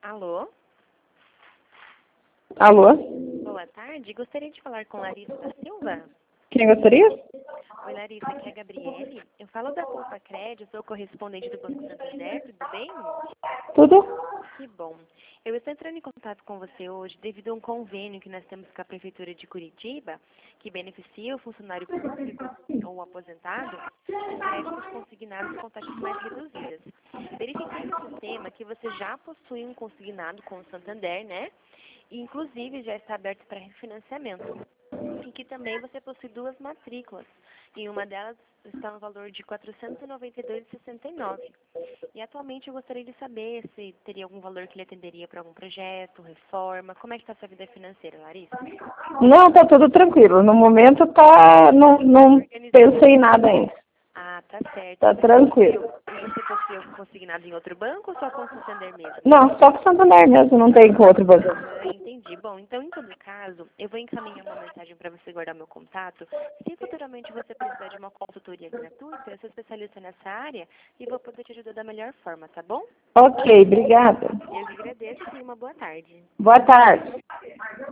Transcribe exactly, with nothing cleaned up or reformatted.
Alô? Alô? Boa tarde. Gostaria de falar com Larissa da Silva? Quem gostaria? Oi, Larissa, aqui é a Gabriele. Eu falo da Poupa Crédito, sou correspondente do Banco Santander, tudo bem? Tudo? Que bom. Eu estou entrando em contato com você hoje devido a um convênio que nós temos com a Prefeitura de Curitiba, que beneficia o funcionário público ou aposentado com créditos consignados com taxas mais reduzidas. Verifiquei no sistema que você já possui um consignado com o Santander, né? E, inclusive, já está aberto para refinanciamento. E que também você possui duas matrículas. E uma delas está no valor de quatrocentos e noventa e dois reais e sessenta e nove centavos. E atualmente eu gostaria de saber se teria algum valor que lhe atenderia para algum projeto, reforma. Como é que está a sua vida financeira, Larissa? Não, tá tudo tranquilo. No momento tá. Não, não pensei em nada ainda. Ah, tá certo. Tá Você tranquilo. possui, e você possui algum consignado em outro banco ou só com o Santander mesmo? Não, só com o Santander mesmo, não tem com outro banco. Ah, entendi. Bom, então, em todo caso, eu vou encaminhar uma mensagem para você guardar meu contato. Se futuramente você precisar de uma consultoria gratuita, eu sou especialista nessa área e vou poder te ajudar da melhor forma, tá bom? Ok, obrigada. Eu que agradeço e tenha uma boa tarde. Boa tarde.